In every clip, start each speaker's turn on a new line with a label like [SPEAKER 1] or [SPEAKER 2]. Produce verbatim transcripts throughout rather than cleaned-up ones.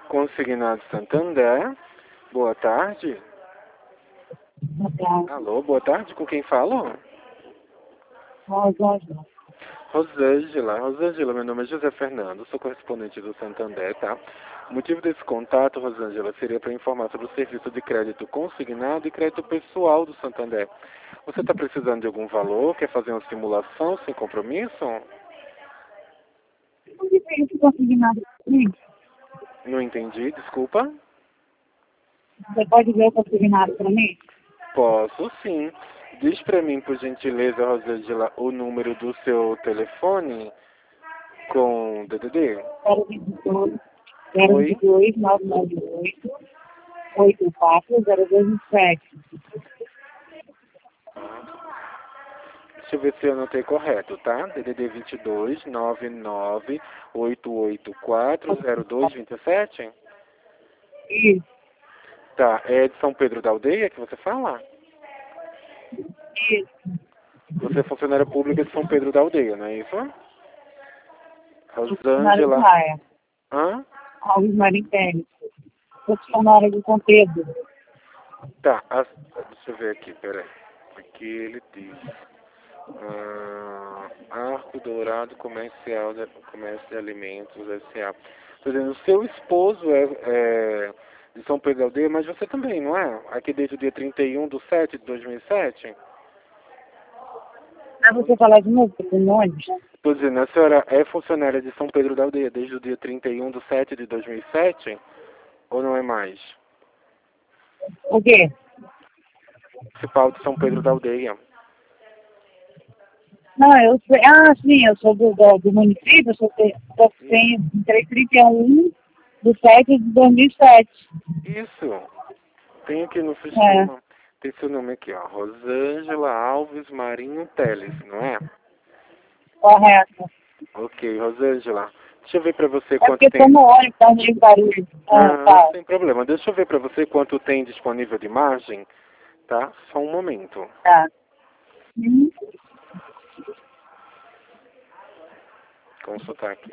[SPEAKER 1] Consignado Santander. Boa tarde.
[SPEAKER 2] Boa tarde.
[SPEAKER 1] Alô, boa tarde. Com quem falo?
[SPEAKER 2] Rosângela.
[SPEAKER 1] Rosângela. Rosângela, meu nome é José Fernando, sou correspondente do Santander, tá? O motivo desse contato, Rosângela, seria para informar sobre o serviço de crédito consignado e crédito pessoal do Santander. Você está precisando de algum valor? Quer fazer uma simulação sem compromisso?
[SPEAKER 2] Onde tem esse consignado comigo?
[SPEAKER 1] Não entendi, desculpa.
[SPEAKER 2] Você pode ver o consignado para mim?
[SPEAKER 1] Posso sim. Diz para mim, por gentileza, Rosângela, o número do seu telefone com D D D.
[SPEAKER 2] zero dois dois, zero
[SPEAKER 1] Oi?
[SPEAKER 2] dois, nove nove oito, oito quatro zero dois sete.
[SPEAKER 1] Deixa eu ver se eu anotei correto, tá? D D D vinte e dois, nove nove oito oito quatro zero dois dois sete?
[SPEAKER 2] Isso,
[SPEAKER 1] Tá, é de São Pedro da Aldeia que você fala?
[SPEAKER 2] isso.
[SPEAKER 1] Você é funcionária pública de São Pedro da Aldeia, não é isso?
[SPEAKER 2] Funcionário de
[SPEAKER 1] Rosângela.
[SPEAKER 2] Raia.
[SPEAKER 1] Hã?
[SPEAKER 2] Alves Marintelli. Funcionário de São Pedro.
[SPEAKER 1] Tá, as... deixa eu ver aqui, peraí. Aqui ele diz. Ah, Arco Dourado Comercial de, Comércio de Alimentos S A. Tô dizendo, o seu esposo é, é de São Pedro da Aldeia, mas você também, não é? Aqui desde o dia trinta e um de sete de dois mil e sete?
[SPEAKER 2] Ah, você falar de novo, com nomes?
[SPEAKER 1] Tô dizendo, a senhora é funcionária de São Pedro da Aldeia desde o dia trinta e um de sete de dois mil e sete? Ou não é mais?
[SPEAKER 2] O quê?
[SPEAKER 1] Municipal de São Pedro da Aldeia.
[SPEAKER 2] Não, eu sei. Ah, sim, eu sou do, do, do município, eu sou, eu tenho entrei trinta e um de sete de dois mil e sete.
[SPEAKER 1] Isso. Tem aqui no
[SPEAKER 2] É,
[SPEAKER 1] sistema. Tem seu nome aqui, ó. Rosângela Alves Marinho Teles, não é?
[SPEAKER 2] correto.
[SPEAKER 1] Ok, Rosângela. Deixa eu ver pra você
[SPEAKER 2] É
[SPEAKER 1] quanto
[SPEAKER 2] porque tô
[SPEAKER 1] tem.
[SPEAKER 2] no ônibus, tá meio barulho. Ah,
[SPEAKER 1] Ah,
[SPEAKER 2] tá.
[SPEAKER 1] sem problema. Deixa eu ver pra você quanto tem disponível de margem, tá? Só um momento.
[SPEAKER 2] Tá. Hum.
[SPEAKER 1] Consultar aqui.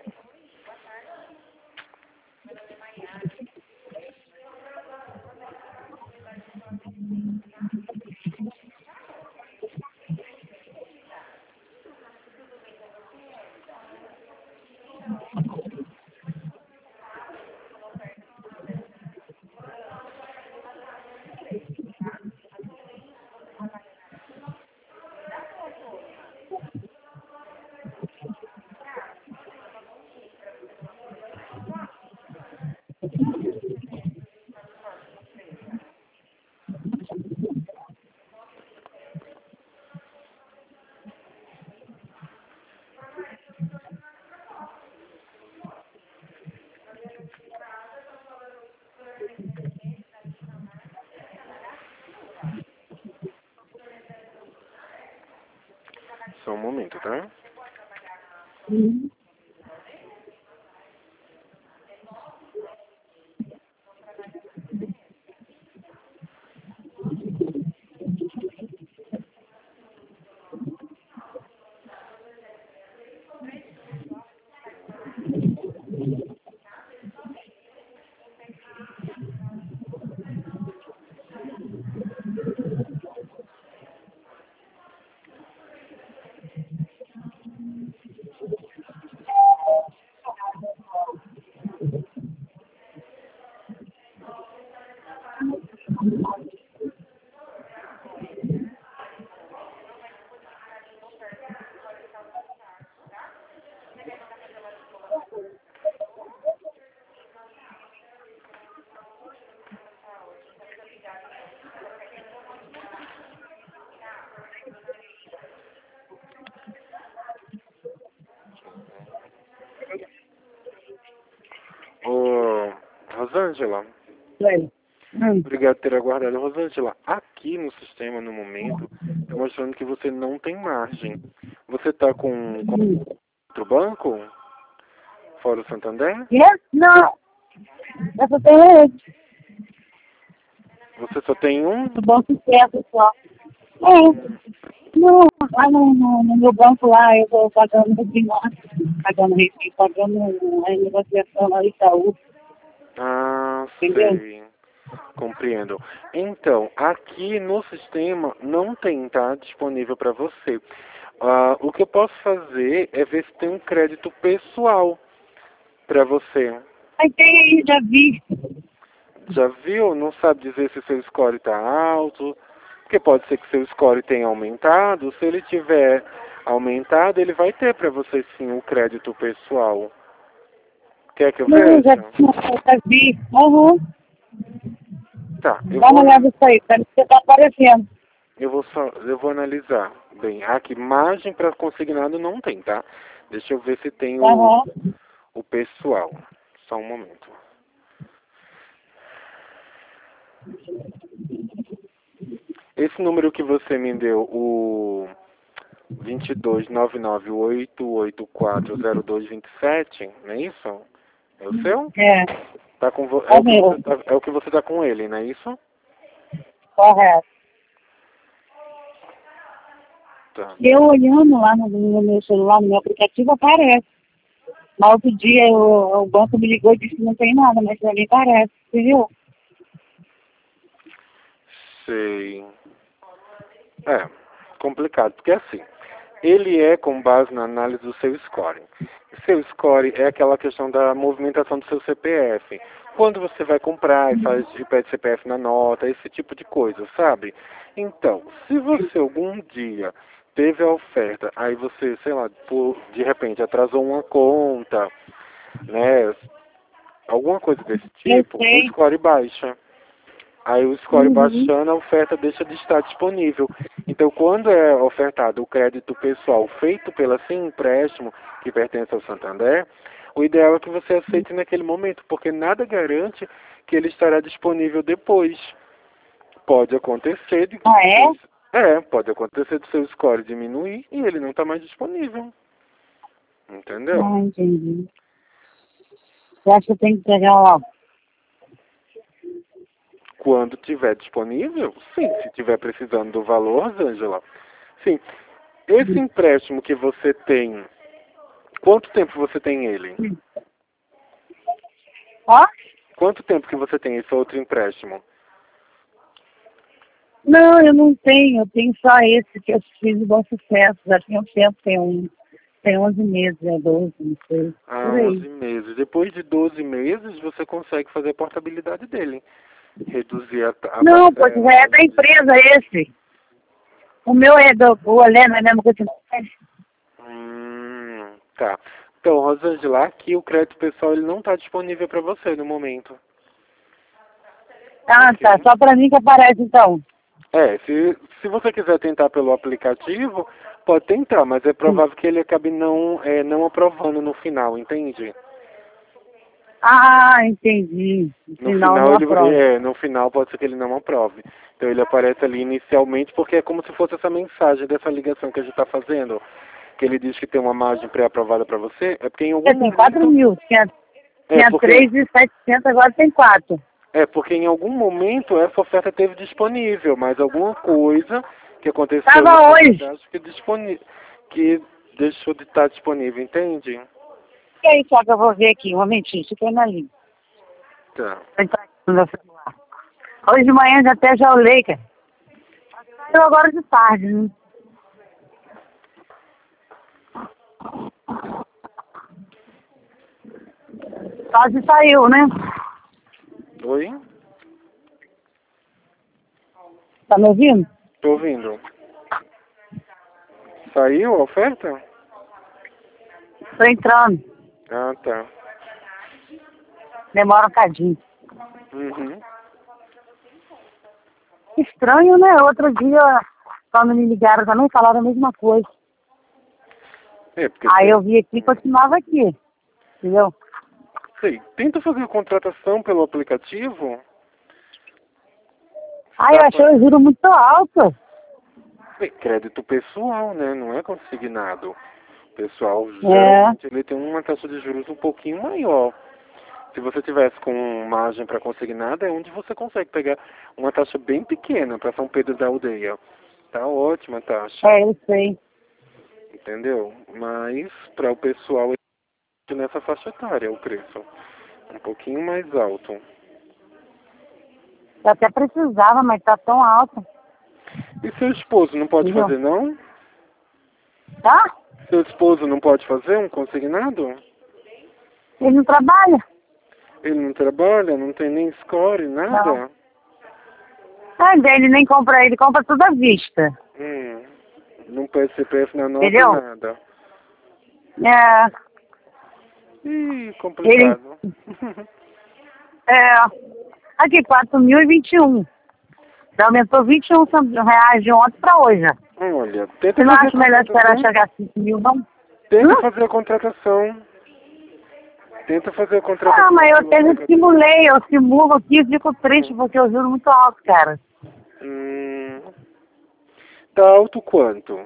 [SPEAKER 1] Só um momento, tá?
[SPEAKER 2] Hum.
[SPEAKER 1] Ô, Rosângela.
[SPEAKER 2] Sei. Hum.
[SPEAKER 1] Obrigado por ter aguardado. Rosângela, aqui no sistema, no momento, está mostrando que você não tem margem. Você está com, com
[SPEAKER 2] Hum.
[SPEAKER 1] outro banco? Fora o Santander?
[SPEAKER 2] Quê? Não. Eu só tenho esse.
[SPEAKER 1] Você só tem um?
[SPEAKER 2] No banco certo só. É. Não, lá no, no, no meu banco lá, eu tô pagando de nota, pagando refis, pagando a negociação lá Itaú.
[SPEAKER 1] Ah,
[SPEAKER 2] entendeu?
[SPEAKER 1] sei. Compreendo. Então, aqui no sistema não tem, tá? Disponível para você. Ah, o que eu posso fazer é ver se tem um crédito pessoal para você.
[SPEAKER 2] Aí tem aí, já vi.
[SPEAKER 1] Já viu? Não sabe dizer se seu score está alto? Porque pode ser que seu score tenha aumentado. Se ele tiver aumentado, ele vai ter para você sim o crédito pessoal. Quer que eu
[SPEAKER 2] Não, já,
[SPEAKER 1] veja?
[SPEAKER 2] já vi. Uhum.
[SPEAKER 1] Tá, eu
[SPEAKER 2] Dá
[SPEAKER 1] vou,
[SPEAKER 2] uma olhada nisso aí, parece que tá aparecendo.
[SPEAKER 1] eu vou só, eu vou analisar. Bem, aqui margem para consignado não tem, tá? Deixa eu ver se tem o,
[SPEAKER 2] Uhum.
[SPEAKER 1] o pessoal. Só um momento. Esse número que você me deu, o vinte e dois nove nove oito oito quatro zero dois dois sete, não é isso? É o seu?
[SPEAKER 2] É,
[SPEAKER 1] Tá com vo- é
[SPEAKER 2] é
[SPEAKER 1] o que você
[SPEAKER 2] meu,
[SPEAKER 1] tá, é o que você tá com ele, não é isso?
[SPEAKER 2] correto.
[SPEAKER 1] Tá.
[SPEAKER 2] Eu olhando lá no, no meu celular, no meu aplicativo, aparece. Mas outro dia o, o banco me ligou e disse que não tem nada, mas pra mim parece, entendeu?
[SPEAKER 1] Sei. É, complicado, porque assim, ele é com base na análise do seu score. Seu score é aquela questão da movimentação do seu C P F. Quando você vai comprar e faz e pede C P F na nota, esse tipo de coisa, sabe? Então, se você algum dia teve a oferta, aí você, sei lá, por, de repente atrasou uma conta, né? Alguma coisa desse
[SPEAKER 2] Eu
[SPEAKER 1] tipo, o
[SPEAKER 2] sei.
[SPEAKER 1] score baixa. Aí o score
[SPEAKER 2] Uhum.
[SPEAKER 1] baixando, a oferta deixa de estar disponível. Então, quando é ofertado o crédito pessoal feito pela Sim Empréstimo, que pertence ao Santander, o ideal é que você aceite naquele momento, porque nada garante que ele estará disponível depois. Pode acontecer de
[SPEAKER 2] Ah, é?
[SPEAKER 1] do- é, pode acontecer do seu score diminuir e ele não está mais disponível. Entendeu?
[SPEAKER 2] Ah, entendi. Você acha que eu tenho que pegar logo?
[SPEAKER 1] Quando tiver disponível, sim. Se tiver precisando do valor, Ângela, sim. Esse empréstimo que você tem, quanto tempo você tem ele?
[SPEAKER 2] Ó?
[SPEAKER 1] Quanto tempo que você tem esse outro empréstimo?
[SPEAKER 2] Não, eu não tenho. Eu tenho só esse que eu fiz de bom sucesso. Já tem um tempo, tem um, tem onze meses, é doze, não sei.
[SPEAKER 1] Ah,
[SPEAKER 2] Por aí.
[SPEAKER 1] onze meses. Depois de doze meses, você consegue fazer a portabilidade dele. Reduzir a, a
[SPEAKER 2] Não, pois já é
[SPEAKER 1] parcela.
[SPEAKER 2] da empresa esse. O meu é do o Olé, não é mesmo que eu te falei?
[SPEAKER 1] Hum, tá. Então, Rosângela, aqui o crédito pessoal ele não está disponível para você no momento.
[SPEAKER 2] Ah, tá.
[SPEAKER 1] Ok?
[SPEAKER 2] Só pra mim que aparece, então.
[SPEAKER 1] É, se, se você quiser tentar pelo aplicativo, pode tentar, mas é provável que ele acabe não, é, não aprovando no final, entende?
[SPEAKER 2] Ah, entendi. No
[SPEAKER 1] No
[SPEAKER 2] final
[SPEAKER 1] final
[SPEAKER 2] não
[SPEAKER 1] ele
[SPEAKER 2] aprova.
[SPEAKER 1] é, no final pode ser que ele não aprove. Então ele aparece ali inicialmente porque é como se fosse essa mensagem dessa ligação que a gente está fazendo, que ele diz que tem uma margem pré-aprovada para você, é porque em algum
[SPEAKER 2] É, tem quatro
[SPEAKER 1] momento
[SPEAKER 2] mil. Tinha,
[SPEAKER 1] é
[SPEAKER 2] tinha
[SPEAKER 1] porque
[SPEAKER 2] três e setecentos, agora tem quatro.
[SPEAKER 1] é porque em algum momento essa oferta teve disponível, mas alguma coisa que aconteceu no
[SPEAKER 2] Tava
[SPEAKER 1] seu
[SPEAKER 2] hoje.
[SPEAKER 1] cadastro que disponível que deixou de estar disponível, entende?
[SPEAKER 2] E aí, só que eu vou ver aqui, um momentinho, fica aí na linha.
[SPEAKER 1] Tá.
[SPEAKER 2] Vou entrar aqui no meu celular. Hoje de manhã já até já olhei, cara. Eu agora de tarde, né? Quase saiu, né?
[SPEAKER 1] Oi?
[SPEAKER 2] Tá me ouvindo?
[SPEAKER 1] Tô ouvindo. Saiu a oferta?
[SPEAKER 2] Tô entrando.
[SPEAKER 1] Ah, tá.
[SPEAKER 2] Demora um cadinho.
[SPEAKER 1] Uhum.
[SPEAKER 2] Estranho, né? Outro dia, quando me ligaram também, falaram a mesma coisa.
[SPEAKER 1] É, porque
[SPEAKER 2] Aí
[SPEAKER 1] tem.
[SPEAKER 2] eu vi aqui e continuava aqui. Entendeu?
[SPEAKER 1] Sei. Tenta fazer a contratação pelo aplicativo.
[SPEAKER 2] Aí eu
[SPEAKER 1] Dá
[SPEAKER 2] achei
[SPEAKER 1] pra...
[SPEAKER 2] o juro muito alto.
[SPEAKER 1] É crédito pessoal, né? Não é consignado. O pessoal
[SPEAKER 2] É.
[SPEAKER 1] geralmente ele tem uma taxa de juros um pouquinho maior. Se você tivesse com margem para consignado, é onde você consegue pegar uma taxa bem pequena para São Pedro da Aldeia. Tá ótima a taxa,
[SPEAKER 2] É, eu sei.
[SPEAKER 1] entendeu? Mas para o pessoal é nessa faixa etária o preço. Um pouquinho mais alto.
[SPEAKER 2] Eu até precisava, mas tá tão alto.
[SPEAKER 1] E seu esposo não pode
[SPEAKER 2] Entendeu?
[SPEAKER 1] fazer, não?
[SPEAKER 2] Tá?
[SPEAKER 1] Seu esposo não pode fazer um consignado?
[SPEAKER 2] Ele não trabalha?
[SPEAKER 1] Ele não trabalha, não tem nem score, nada?
[SPEAKER 2] Não. Ah, ele nem compra, ele compra tudo à vista.
[SPEAKER 1] Hum, não põe C P F na nota,
[SPEAKER 2] Entendeu?
[SPEAKER 1] nada.
[SPEAKER 2] É.
[SPEAKER 1] Ih,
[SPEAKER 2] Ele.
[SPEAKER 1] complicado.
[SPEAKER 2] É. Aqui, quatro mil e vinte e um. Já aumentou vinte e um reais de ontem pra hoje.
[SPEAKER 1] Olha, tenta
[SPEAKER 2] Você não
[SPEAKER 1] fazer
[SPEAKER 2] acha
[SPEAKER 1] a
[SPEAKER 2] melhor esperar
[SPEAKER 1] contratação.
[SPEAKER 2] chegar a cinco mil, não?
[SPEAKER 1] Tenta
[SPEAKER 2] Hum?
[SPEAKER 1] fazer a contratação. Tenta fazer a contratação.
[SPEAKER 2] Ah, mas eu
[SPEAKER 1] pelo
[SPEAKER 2] até
[SPEAKER 1] aplicativo.
[SPEAKER 2] simulei, eu simulo aqui e fico triste porque eu juro muito alto, cara.
[SPEAKER 1] Hum, tá alto quanto?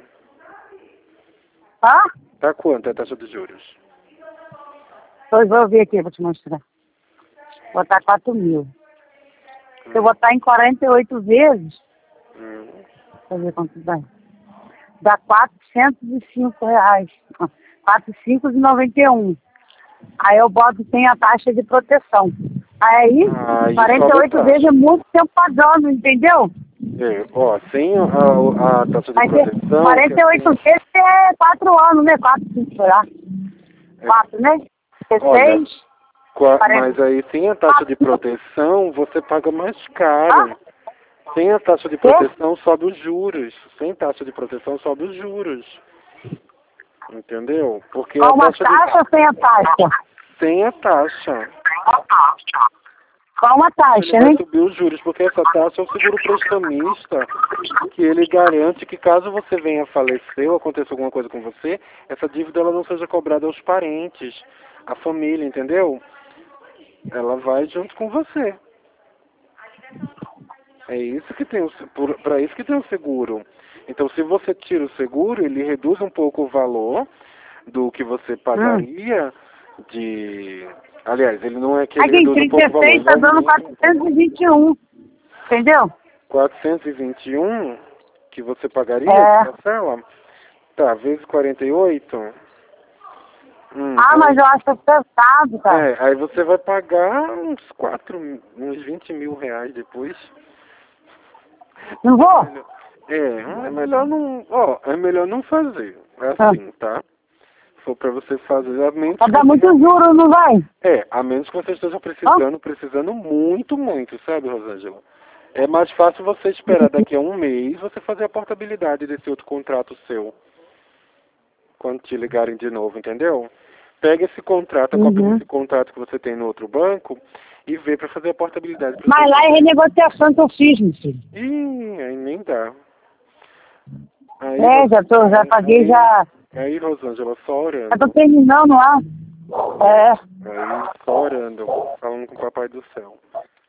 [SPEAKER 2] Hã?
[SPEAKER 1] Tá quanto a taxa de juros?
[SPEAKER 2] Pois vou ver aqui, vou te mostrar. Vou botar quatro mil. Se eu botar em quarenta e oito vezes,
[SPEAKER 1] Hum.
[SPEAKER 2] deixa eu ver quanto dá. Dá quatrocentos e cinco reais. quatrocentos e noventa e um. Aí eu boto sem a taxa de proteção. Aí,
[SPEAKER 1] Aí
[SPEAKER 2] quarenta e
[SPEAKER 1] sobe a
[SPEAKER 2] oito
[SPEAKER 1] taxa.
[SPEAKER 2] vezes é muito tempo pagando, entendeu?
[SPEAKER 1] É, ó, sem a, a, a taxa de
[SPEAKER 2] Vai ter
[SPEAKER 1] proteção...
[SPEAKER 2] quarenta e oito
[SPEAKER 1] que
[SPEAKER 2] vezes é quatro anos, né? quatro, cinco, sei lá.
[SPEAKER 1] é,
[SPEAKER 2] quatro, né?
[SPEAKER 1] olha,
[SPEAKER 2] dezesseis,
[SPEAKER 1] qua-
[SPEAKER 2] quarenta.
[SPEAKER 1] mas aí sem a taxa de proteção, você paga mais caro.
[SPEAKER 2] Ah,
[SPEAKER 1] Sem a taxa de
[SPEAKER 2] quê?
[SPEAKER 1] proteção, sobe os juros. Sem taxa de proteção, sobe os juros. Entendeu? Porque a
[SPEAKER 2] Com uma
[SPEAKER 1] taxa de...
[SPEAKER 2] taxa ou sem a taxa?
[SPEAKER 1] Sem a taxa.
[SPEAKER 2] Com uma
[SPEAKER 1] Ele
[SPEAKER 2] taxa,
[SPEAKER 1] vai
[SPEAKER 2] né?
[SPEAKER 1] subir os juros, porque essa taxa é o seguro prestamista, que ele garante que caso você venha a falecer ou aconteça alguma coisa com você, essa dívida ela não seja cobrada aos parentes, à família, entendeu? Ela vai junto com você. É isso que tem, para isso que tem o seguro. Então, se você tira o seguro, ele reduz um pouco o valor do que você
[SPEAKER 2] Hum.
[SPEAKER 1] pagaria de... Aliás, ele não é que ele
[SPEAKER 2] Aqui em
[SPEAKER 1] reduz um pouco o valor,
[SPEAKER 2] trinta e seis
[SPEAKER 1] ele
[SPEAKER 2] tá dando
[SPEAKER 1] aumenta um pouco.
[SPEAKER 2] quatrocentos e vinte e um. Entendeu?
[SPEAKER 1] quatrocentos e vinte e um que você pagaria
[SPEAKER 2] É.
[SPEAKER 1] de parcela? Tá, vezes quarenta e oito. Hum,
[SPEAKER 2] Ah,
[SPEAKER 1] aí,
[SPEAKER 2] mas eu acho pesado, cara.
[SPEAKER 1] é, aí você vai pagar uns quatro, uns vinte mil reais depois.
[SPEAKER 2] Não vou?
[SPEAKER 1] É, é melhor não, ó, é melhor não fazer. É
[SPEAKER 2] Ah.
[SPEAKER 1] assim, tá? Se for pra você fazer, a menos
[SPEAKER 2] Vai
[SPEAKER 1] que
[SPEAKER 2] dar
[SPEAKER 1] você
[SPEAKER 2] muito juro, não vai?
[SPEAKER 1] É, a menos que você esteja precisando, precisando muito, muito, sabe, Rosângela? É mais fácil você esperar daqui a um mês você fazer a portabilidade desse outro contrato seu. Quando te ligarem de novo, entendeu? Pega esse contrato, a cópia
[SPEAKER 2] Uhum.
[SPEAKER 1] desse contrato que você tem no outro banco e vê para fazer a portabilidade. pro
[SPEAKER 2] Mas
[SPEAKER 1] seu
[SPEAKER 2] lá é
[SPEAKER 1] cliente.
[SPEAKER 2] renegociação que eu fiz, meu filho.
[SPEAKER 1] Ih, aí nem dá. Aí,
[SPEAKER 2] É, já tô, já paguei,
[SPEAKER 1] aí,
[SPEAKER 2] já.
[SPEAKER 1] aí, Rosângela, só
[SPEAKER 2] Já
[SPEAKER 1] orando.
[SPEAKER 2] tô terminando lá. É.
[SPEAKER 1] Aí, só orando, falando com o Papai do Céu.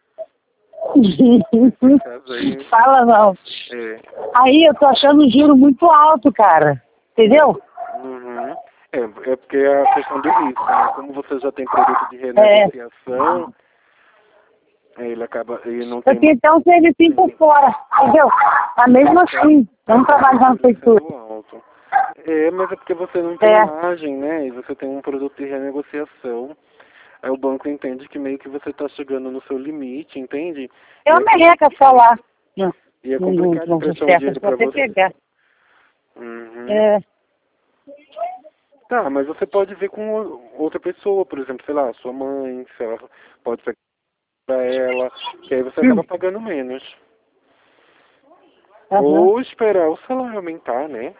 [SPEAKER 1] Caso aí,
[SPEAKER 2] Fala não.
[SPEAKER 1] é.
[SPEAKER 2] Aí eu tô achando o juro muito alto, cara. Entendeu?
[SPEAKER 1] Uhum. É, é porque é a questão do risco, né? Como você já tem produto de renegociação, aí ele acaba, ele não
[SPEAKER 2] Eu
[SPEAKER 1] tem
[SPEAKER 2] tinha até um serviço por fora, entendeu? Mas mesmo assim, eu não trabalho na prefeitura.
[SPEAKER 1] sendo alto. É, mas é porque você não tem
[SPEAKER 2] É.
[SPEAKER 1] margem, né? E você tem um produto de renegociação. Aí o banco entende que meio que você está chegando no seu limite, entende? E
[SPEAKER 2] Eu
[SPEAKER 1] é,
[SPEAKER 2] merreca só lá. Não,
[SPEAKER 1] e é
[SPEAKER 2] não, não,
[SPEAKER 1] complicado
[SPEAKER 2] não,
[SPEAKER 1] emprestar um
[SPEAKER 2] certo,
[SPEAKER 1] dinheiro
[SPEAKER 2] vou
[SPEAKER 1] para
[SPEAKER 2] até
[SPEAKER 1] você.
[SPEAKER 2] pegar.
[SPEAKER 1] Uhum.
[SPEAKER 2] É.
[SPEAKER 1] Tá, mas você pode ver com o- outra pessoa, por exemplo, sei lá, sua mãe, se ela pode ser para ela, que aí você acaba pagando menos.
[SPEAKER 2] Aham.
[SPEAKER 1] Ou esperar o salário aumentar, né?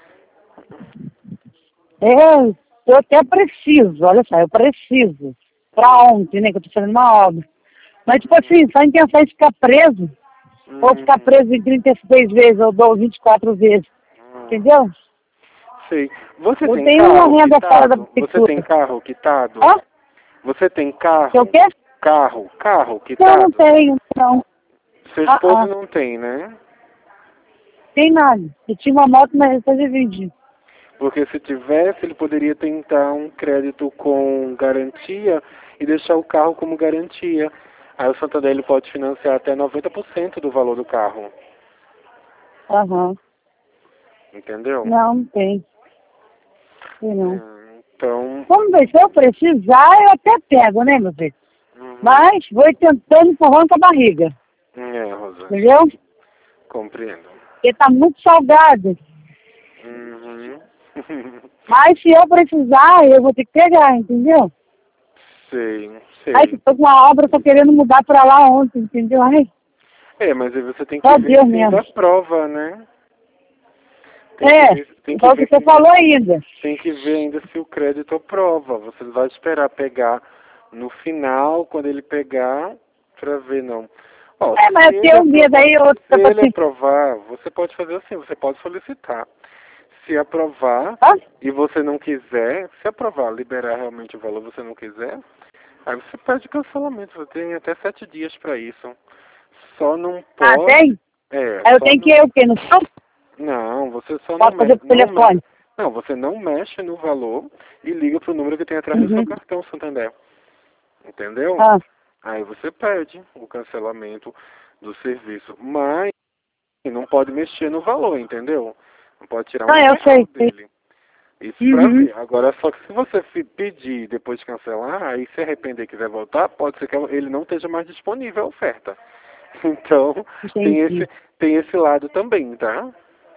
[SPEAKER 2] É, eu até preciso, olha só, eu preciso. Pra ontem, né, que eu tô fazendo uma obra. Mas, tipo assim, só em pensar em ficar preso, ou ficar
[SPEAKER 1] Hum,
[SPEAKER 2] preso em trinta e seis vezes, ou dou vinte e quatro vezes,
[SPEAKER 1] hum,
[SPEAKER 2] entendeu?
[SPEAKER 1] sei. Você
[SPEAKER 2] Eu
[SPEAKER 1] tem
[SPEAKER 2] tenho uma
[SPEAKER 1] carro
[SPEAKER 2] renda fora da
[SPEAKER 1] quitado? Você tem
[SPEAKER 2] prefeitura.
[SPEAKER 1] carro quitado?
[SPEAKER 2] Hã?
[SPEAKER 1] Você tem
[SPEAKER 2] Que eu
[SPEAKER 1] carro?
[SPEAKER 2] quê?
[SPEAKER 1] Carro, carro
[SPEAKER 2] Não, não
[SPEAKER 1] quitado?
[SPEAKER 2] tenho, não.
[SPEAKER 1] Seu
[SPEAKER 2] Ah,
[SPEAKER 1] esposo
[SPEAKER 2] ah,
[SPEAKER 1] não tem, né?
[SPEAKER 2] tem nada. Eu tinha uma moto, mas depois eu vendi.
[SPEAKER 1] Porque se tivesse, ele poderia tentar um crédito com garantia e deixar o carro como garantia. Aí o Santander ele pode financiar até noventa por cento do valor do carro.
[SPEAKER 2] Aham.
[SPEAKER 1] Entendeu?
[SPEAKER 2] Não, não tem. Tem não.
[SPEAKER 1] Hum, Então,
[SPEAKER 2] Vamos ver, se eu precisar, eu até pego, né, meu filho?
[SPEAKER 1] Uhum.
[SPEAKER 2] Mas vou tentando empurrando com a barriga.
[SPEAKER 1] É, Rosângela.
[SPEAKER 2] Entendeu?
[SPEAKER 1] Compreendo.
[SPEAKER 2] Porque tá muito salgado.
[SPEAKER 1] Uhum.
[SPEAKER 2] Mas se eu precisar, eu vou ter que pegar, entendeu?
[SPEAKER 1] Sei,
[SPEAKER 2] Ai,
[SPEAKER 1] sei.
[SPEAKER 2] tô com uma obra, tô querendo mudar pra lá ontem, entendeu? Ai,
[SPEAKER 1] É, mas aí você tem que
[SPEAKER 2] só
[SPEAKER 1] ver
[SPEAKER 2] Deus
[SPEAKER 1] se
[SPEAKER 2] mesmo.
[SPEAKER 1] ainda aprova, né? Tem que
[SPEAKER 2] É,
[SPEAKER 1] ver, tem que
[SPEAKER 2] foi o que
[SPEAKER 1] ver
[SPEAKER 2] você
[SPEAKER 1] se,
[SPEAKER 2] falou ainda.
[SPEAKER 1] tem que ver ainda se o crédito aprova. Você vai esperar pegar no final, quando ele pegar, pra ver, não. Ó,
[SPEAKER 2] É, mas
[SPEAKER 1] se
[SPEAKER 2] eu
[SPEAKER 1] ele
[SPEAKER 2] tenho medo
[SPEAKER 1] aprovar,
[SPEAKER 2] aí, eu
[SPEAKER 1] se
[SPEAKER 2] tô
[SPEAKER 1] ele
[SPEAKER 2] assim,
[SPEAKER 1] aprovar, você pode fazer assim, você pode solicitar. Se aprovar
[SPEAKER 2] hã?
[SPEAKER 1] e você não quiser, se aprovar, liberar realmente o valor, você não quiser, aí você pede cancelamento. Você tem até sete dias para isso. Só não
[SPEAKER 2] Ah,
[SPEAKER 1] pode.
[SPEAKER 2] tem?
[SPEAKER 1] É,
[SPEAKER 2] Aí eu
[SPEAKER 1] só
[SPEAKER 2] tenho que
[SPEAKER 1] não.
[SPEAKER 2] ir o quê? No banco?
[SPEAKER 1] Não, você só não
[SPEAKER 2] Posso
[SPEAKER 1] mexe.
[SPEAKER 2] fazer por
[SPEAKER 1] Não, me-
[SPEAKER 2] telefone?
[SPEAKER 1] não, você não mexe no valor e liga pro número que tem atrás do seu
[SPEAKER 2] Uhum.
[SPEAKER 1] cartão, Santander. Entendeu?
[SPEAKER 2] Ah,
[SPEAKER 1] Aí você pede o cancelamento do serviço. Mas não pode mexer no valor, entendeu? Não pode tirar
[SPEAKER 2] ah
[SPEAKER 1] um
[SPEAKER 2] eu sei,
[SPEAKER 1] real
[SPEAKER 2] sei.
[SPEAKER 1] dele. Isso pra
[SPEAKER 2] Uhum.
[SPEAKER 1] ver. Agora, só que se você fi- pedir e depois cancelar, aí se arrepender e quiser voltar, pode ser que ele não esteja mais disponível a oferta. Então, tem
[SPEAKER 2] Entendi.
[SPEAKER 1] esse, tem esse lado também, tá?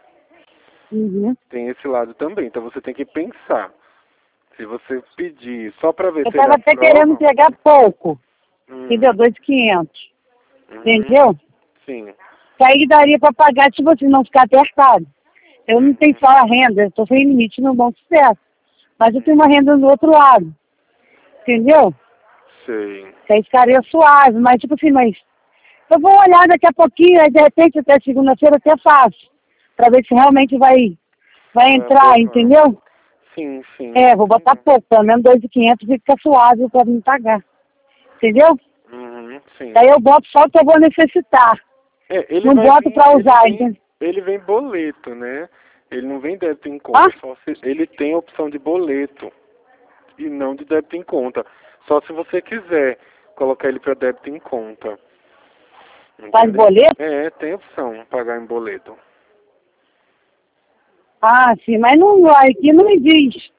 [SPEAKER 2] Uhum.
[SPEAKER 1] Tem esse lado também. Então você tem que pensar. Se você pedir só pra ver
[SPEAKER 2] Eu
[SPEAKER 1] se ele
[SPEAKER 2] tava até querendo
[SPEAKER 1] aprova.
[SPEAKER 2] pegar pouco, que deu
[SPEAKER 1] Hum,
[SPEAKER 2] dois mil e quinhentos,
[SPEAKER 1] uhum,
[SPEAKER 2] entendeu?
[SPEAKER 1] sim.
[SPEAKER 2] Que aí daria pra pagar, tipo assim, não ficar apertado. Eu não tenho
[SPEAKER 1] Uhum,
[SPEAKER 2] só a renda, eu tô sem limite no Bom Sucesso. Mas eu tenho uma renda do outro lado, entendeu?
[SPEAKER 1] sei.
[SPEAKER 2] Que aí ficaria suave, mas tipo assim, mas eu vou olhar daqui a pouquinho, aí de repente até segunda-feira até faço, pra ver se realmente vai, vai
[SPEAKER 1] Vai
[SPEAKER 2] entrar,
[SPEAKER 1] aprovar.
[SPEAKER 2] entendeu?
[SPEAKER 1] Sim, sim.
[SPEAKER 2] É, vou botar
[SPEAKER 1] Uhum,
[SPEAKER 2] pouco, pelo menos dois mil e quinhentos fica suave pra me pagar, entendeu?
[SPEAKER 1] uhum, sim.
[SPEAKER 2] Daí eu boto só o que eu vou necessitar,
[SPEAKER 1] É, ele
[SPEAKER 2] não
[SPEAKER 1] vai
[SPEAKER 2] boto
[SPEAKER 1] vir,
[SPEAKER 2] pra
[SPEAKER 1] ele
[SPEAKER 2] usar,
[SPEAKER 1] vem,
[SPEAKER 2] entendeu?
[SPEAKER 1] ele vem boleto, né? Ele não vem débito em
[SPEAKER 2] Ah,
[SPEAKER 1] conta, só se ele tem a opção de boleto e não de débito em conta. Só se você quiser colocar ele para débito em conta.
[SPEAKER 2] faz
[SPEAKER 1] Entendeu?
[SPEAKER 2] boleto?
[SPEAKER 1] É, tem opção, pagar em boleto.
[SPEAKER 2] Ah, sim, mas não vai, aqui não me diz,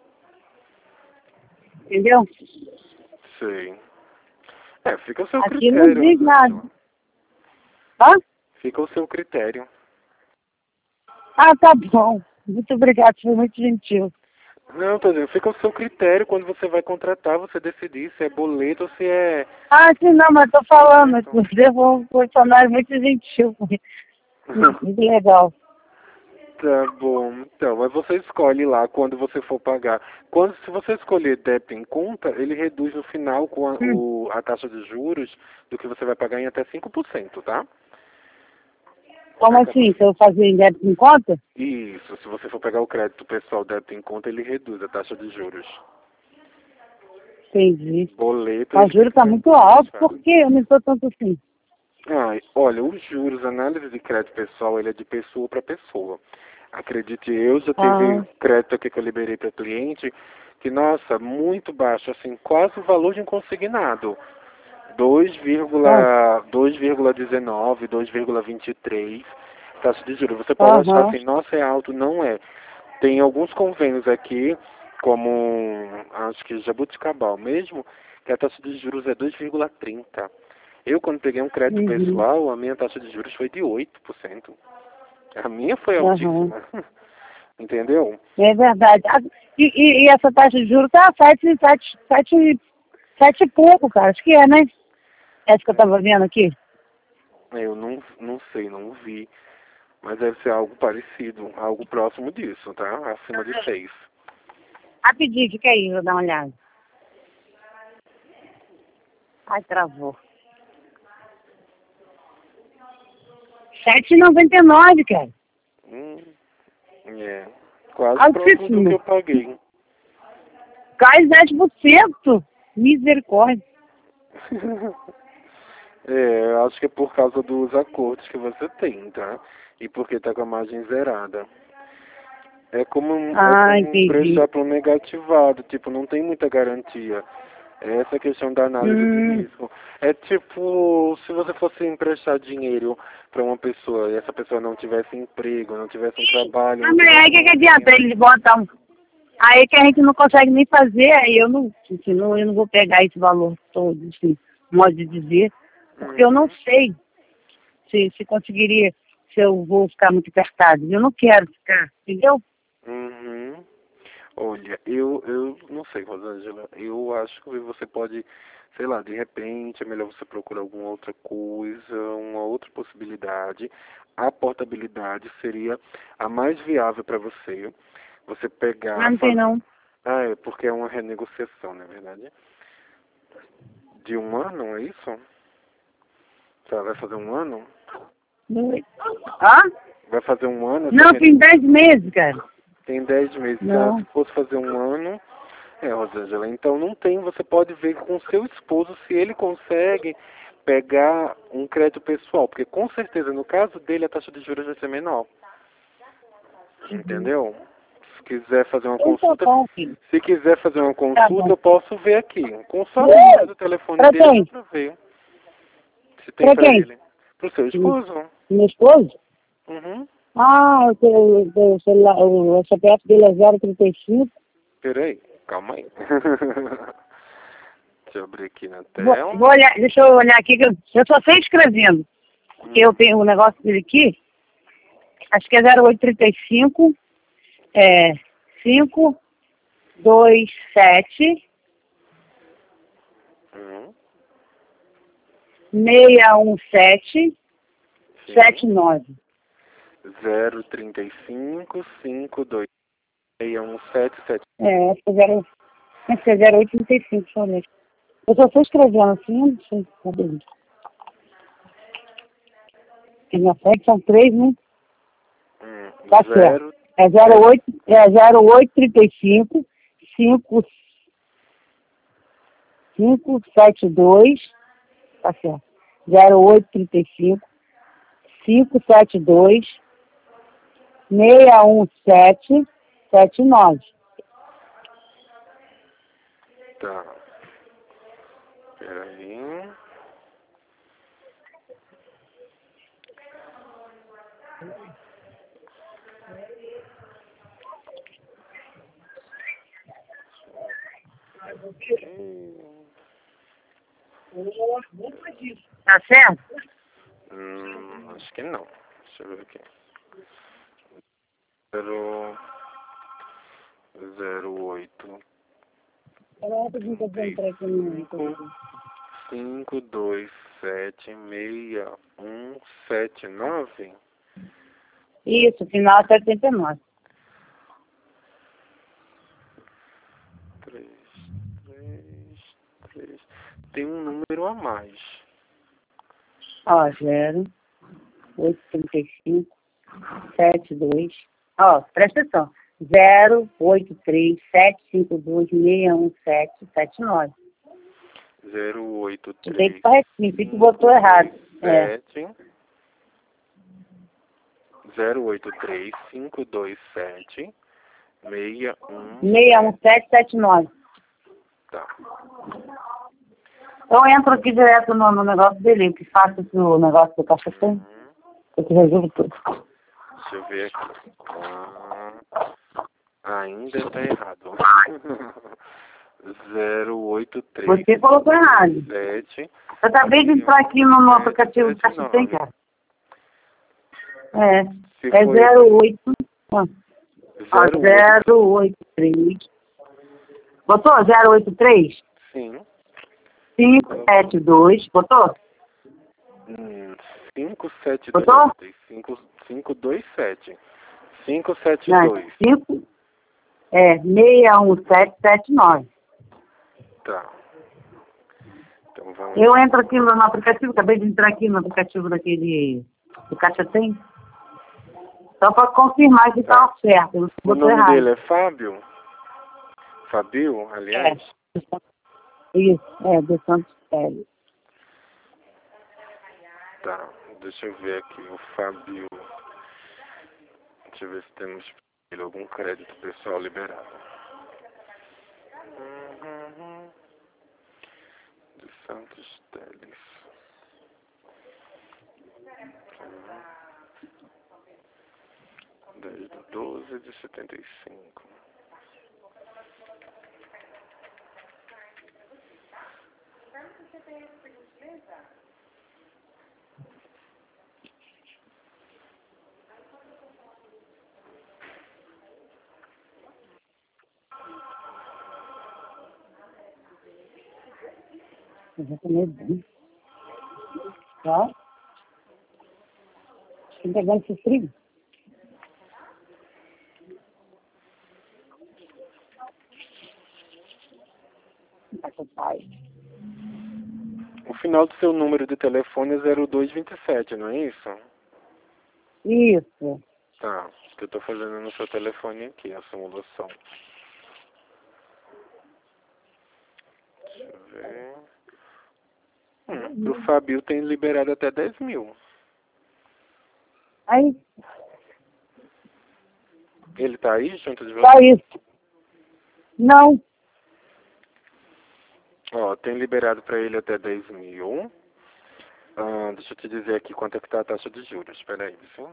[SPEAKER 2] entendeu?
[SPEAKER 1] Sei. É, fica ao seu
[SPEAKER 2] Aqui não
[SPEAKER 1] critério,
[SPEAKER 2] diz nada.
[SPEAKER 1] Rosângela.
[SPEAKER 2] Hã?
[SPEAKER 1] Fica ao seu critério.
[SPEAKER 2] Ah, tá bom. Muito obrigado, foi muito gentil.
[SPEAKER 1] Não, tô dizendo, fica ao seu critério quando você vai contratar, você decidir se é boleto ou se é
[SPEAKER 2] Ah, sim, não, mas tô falando,
[SPEAKER 1] direto.
[SPEAKER 2] você foi um funcionário muito gentil, muito legal.
[SPEAKER 1] Tá bom, então, mas você escolhe lá quando você for pagar. Quando, se você escolher débito em conta, ele reduz no final com a,
[SPEAKER 2] Hum.
[SPEAKER 1] o, a taxa de juros do que você vai pagar em até cinco por cento, tá?
[SPEAKER 2] Como
[SPEAKER 1] Acaba-
[SPEAKER 2] assim? Se eu fazer em débito em conta?
[SPEAKER 1] Isso, se você for pegar o crédito pessoal débito em conta, ele reduz a taxa de juros.
[SPEAKER 2] Entendi.
[SPEAKER 1] Boleto,
[SPEAKER 2] Mas
[SPEAKER 1] ele
[SPEAKER 2] o juro
[SPEAKER 1] fica
[SPEAKER 2] tá
[SPEAKER 1] um
[SPEAKER 2] muito
[SPEAKER 1] pouco mais
[SPEAKER 2] alto,
[SPEAKER 1] caro.
[SPEAKER 2] por que eu não estou tanto assim?
[SPEAKER 1] Ah, olha, os juros, a análise de crédito pessoal, ele é de pessoa para pessoa. Acredite, eu já tive
[SPEAKER 2] Ah,
[SPEAKER 1] crédito aqui que eu liberei para cliente que, nossa, muito baixo, assim, quase o valor de um consignado.
[SPEAKER 2] ah,
[SPEAKER 1] dois vírgula dezenove, dois vírgula vinte e três taxa de juros. Você pode achar
[SPEAKER 2] aham.
[SPEAKER 1] assim, nossa, é alto, não é. Tem alguns convênios aqui, como acho que Jabuticabal mesmo, que a taxa de juros é dois vírgula trinta. Eu, quando peguei um crédito
[SPEAKER 2] Uhum.
[SPEAKER 1] pessoal, a minha taxa de juros foi de oito por cento. A minha foi
[SPEAKER 2] Aham.
[SPEAKER 1] altíssima. Entendeu?
[SPEAKER 2] É verdade. Ah, E, e, e essa taxa de juros tá sete, sete, sete, sete e pouco, cara. Acho que é, né? Essa que eu tava vendo aqui.
[SPEAKER 1] Eu não, não sei, não vi. Mas deve ser algo parecido, algo próximo disso, tá? Acima de seis.
[SPEAKER 2] Rapidinho, fica aí, vou dar uma olhada. Ai, travou. sete e noventa e nove, cara.
[SPEAKER 1] Hum, é. Quase próximo do que
[SPEAKER 2] Altíssimo.
[SPEAKER 1] eu paguei.
[SPEAKER 2] Quase dez por cento. Misericórdia.
[SPEAKER 1] É, eu acho que é por causa dos acordos que você tem, tá? E porque tá com a margem zerada. É como, um- é
[SPEAKER 2] Ah,
[SPEAKER 1] como
[SPEAKER 2] entendi.
[SPEAKER 1] emprestar para um negativado, tipo, não tem muita garantia. É essa questão da análise de
[SPEAKER 2] Hum.
[SPEAKER 1] risco. É tipo, se você fosse emprestar dinheiro para uma pessoa e essa pessoa não tivesse emprego, não tivesse um trabalho,
[SPEAKER 2] Ah,
[SPEAKER 1] não
[SPEAKER 2] mas aí
[SPEAKER 1] tivesse
[SPEAKER 2] o que,
[SPEAKER 1] uma
[SPEAKER 2] que adianta
[SPEAKER 1] renda.
[SPEAKER 2] eles botam? Aí que a gente não consegue nem fazer, aí eu não, assim, não, eu não vou pegar esse valor todo, assim. modo de dizer, porque eu não sei se, se conseguiria, se eu vou ficar muito apertado. Eu não quero ficar, entendeu?
[SPEAKER 1] Uhum. Olha, eu, eu não sei, Rosângela, eu acho que você pode, sei lá, de repente é melhor você procurar alguma outra coisa, uma outra possibilidade. A portabilidade seria a mais viável para você. Você
[SPEAKER 2] Ah,
[SPEAKER 1] pegar,
[SPEAKER 2] não tem
[SPEAKER 1] fazer...
[SPEAKER 2] não.
[SPEAKER 1] Ah, é porque é uma renegociação, não é verdade? De um ano, é isso? Você vai fazer um ano?
[SPEAKER 2] Hã?
[SPEAKER 1] Vai fazer um ano essa
[SPEAKER 2] Não, tem
[SPEAKER 1] rene...
[SPEAKER 2] dez meses, cara.
[SPEAKER 1] Tem dez meses. Então, se
[SPEAKER 2] Não.
[SPEAKER 1] fosse fazer um ano... É, Rosângela, então não tem, você pode ver com seu esposo se ele consegue pegar um crédito pessoal, porque com certeza no caso dele a taxa de juros vai ser menor. Entendeu? Se quiser fazer uma
[SPEAKER 2] Então tá
[SPEAKER 1] consulta,
[SPEAKER 2] bom, filho.
[SPEAKER 1] se quiser fazer uma
[SPEAKER 2] Tá
[SPEAKER 1] consulta,
[SPEAKER 2] bom.
[SPEAKER 1] eu posso ver aqui. Com só o número do telefone
[SPEAKER 2] Pra
[SPEAKER 1] dele dá
[SPEAKER 2] quem?
[SPEAKER 1] pra ver. Se tem
[SPEAKER 2] Pra
[SPEAKER 1] pra
[SPEAKER 2] quem?
[SPEAKER 1] ele. Pro seu esposo.
[SPEAKER 2] Meu esposo?
[SPEAKER 1] Uhum.
[SPEAKER 2] Ah, o, o, o, celular, o C P F dele é zero trinta e cinco.
[SPEAKER 1] Peraí, calma aí. Deixa eu abrir aqui na
[SPEAKER 2] Vou,
[SPEAKER 1] tela.
[SPEAKER 2] vou olhar, deixa eu olhar aqui, que eu, eu só sei escrevendo. Porque
[SPEAKER 1] Hum.
[SPEAKER 2] eu tenho o negócio dele aqui, acho que é zero oito trinta e cinco, é cinco dois sete
[SPEAKER 1] Uhum.
[SPEAKER 2] seis um sete sete nove.
[SPEAKER 1] zero trinta e cinco, cinco dois seis um sete sete.
[SPEAKER 2] É, acho que é zero, acho que é zero oito trinta e cinco, deixa eu ver. Eu só sei escrevendo assim, não sei. Cadê isso? Porque minha frente são três, né?
[SPEAKER 1] Hum,
[SPEAKER 2] Tá
[SPEAKER 1] zero.
[SPEAKER 2] certo. É zero oito, é zero oito trinta e cinco, cinco, cinco sete dois, tá certo. zero oito trinta e cinco, cinco sete dois, seis um sete sete nove.
[SPEAKER 1] Tá. Peraí.
[SPEAKER 2] Tá certo?
[SPEAKER 1] Hum, acho que não. Deixa eu ver aqui. Zero. Zero oito. Trinta e cinco. Cinco dois sete seis um sete nove.
[SPEAKER 2] Isso, final é setenta e nove.
[SPEAKER 1] Três, três, três. Tem um número a mais.
[SPEAKER 2] Ó, zero oito trinta e cinco, sete dois. Ó, presta atenção. zero oito três sete cinco dois seis um sete sete nove.
[SPEAKER 1] Zero oito
[SPEAKER 2] Eu tenho
[SPEAKER 1] três.
[SPEAKER 2] que corretinho, que botou errado. É.
[SPEAKER 1] Sete. Zero oito três cinco dois sete seis um.
[SPEAKER 2] seis um sete sete nove.
[SPEAKER 1] Tá.
[SPEAKER 2] Eu entro aqui direto no, no negócio dele, que faço aqui o negócio do caixa tem.
[SPEAKER 1] Uhum.
[SPEAKER 2] Eu que resolvo tudo.
[SPEAKER 1] Deixa eu ver aqui. Ah, ainda está errado. Zero oito três.
[SPEAKER 2] Você colocou errado.
[SPEAKER 1] Sete.
[SPEAKER 2] Eu acabei de entrar aqui no, no aplicativo do caixa tem, cara. É,
[SPEAKER 1] Se
[SPEAKER 2] é
[SPEAKER 1] foi
[SPEAKER 2] zero oito. Ó,
[SPEAKER 1] zero oito.
[SPEAKER 2] zero oito três. Botou zero oito três?
[SPEAKER 1] Sim.
[SPEAKER 2] cinco sete dois. Botou?
[SPEAKER 1] Hum, cinco sete dois.
[SPEAKER 2] Botou?
[SPEAKER 1] Cinco cinco dois sete. Cinco sete
[SPEAKER 2] Não,
[SPEAKER 1] dois.
[SPEAKER 2] cinco. É, seis um sete sete nove.
[SPEAKER 1] Tá. Então vamos.
[SPEAKER 2] Eu entro aqui no, no aplicativo, acabei de entrar aqui no aplicativo daquele do Caixa Tem. Só para confirmar que
[SPEAKER 1] Tá.
[SPEAKER 2] tá certo. Eu não
[SPEAKER 1] O
[SPEAKER 2] botou
[SPEAKER 1] nome
[SPEAKER 2] errado.
[SPEAKER 1] dele é Fábio? Fabio, aliás?
[SPEAKER 2] É. Isso, é, do Santos Pérez.
[SPEAKER 1] Tá. Deixa eu ver aqui. O Fábio. Deixa eu ver se temos algum crédito pessoal liberado. Uhum. De Santos Teles. dez do doze de setenta e cinco.
[SPEAKER 2] Eu vou comer bem. Tá? Estou pegando esse frio. Tá com o pai.
[SPEAKER 1] O final do seu número de telefone é zero dois vinte e sete, não é isso?
[SPEAKER 2] Isso.
[SPEAKER 1] Tá, o que eu tô fazendo no seu telefone aqui, a simulação. Deixa eu ver. Hum, pro Fabio tem liberado até dez mil.
[SPEAKER 2] Aí,
[SPEAKER 1] Ele tá aí junto de
[SPEAKER 2] só
[SPEAKER 1] você?
[SPEAKER 2] isso. Não.
[SPEAKER 1] Ó, tem liberado pra ele até dez mil. Ah, deixa eu te dizer aqui quanto é que tá a taxa de juros. Espera aí, viu?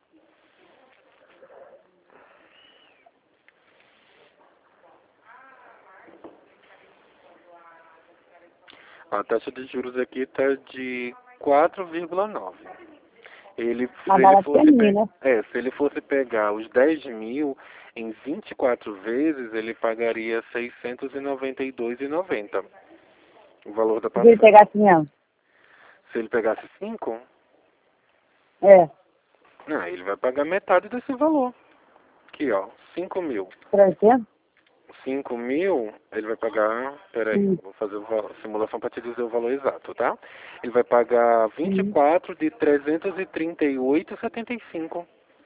[SPEAKER 1] A taxa de juros aqui tá de quatro vírgula nove. Ele, se
[SPEAKER 2] Mas
[SPEAKER 1] ele
[SPEAKER 2] barato
[SPEAKER 1] fosse
[SPEAKER 2] pra mim,
[SPEAKER 1] pe-
[SPEAKER 2] né?
[SPEAKER 1] é, se ele fosse pegar os dez mil em vinte e quatro vezes, ele pagaria seiscentos e noventa e dois reais e noventa centavos. O valor da
[SPEAKER 2] Se ele
[SPEAKER 1] parcela.
[SPEAKER 2] pegasse mesmo.
[SPEAKER 1] Se ele pegasse cinco,
[SPEAKER 2] É.
[SPEAKER 1] ah, ele vai pagar metade desse valor. Aqui, ó, cinco mil.
[SPEAKER 2] trezentos?
[SPEAKER 1] cinco mil, ele vai pagar, peraí,
[SPEAKER 2] Hum.
[SPEAKER 1] vou fazer a simulação para te dizer o valor exato, tá? Ele vai pagar vinte e
[SPEAKER 2] Hum.
[SPEAKER 1] quatro de trezentos e trinta e oito reais e setenta e cinco.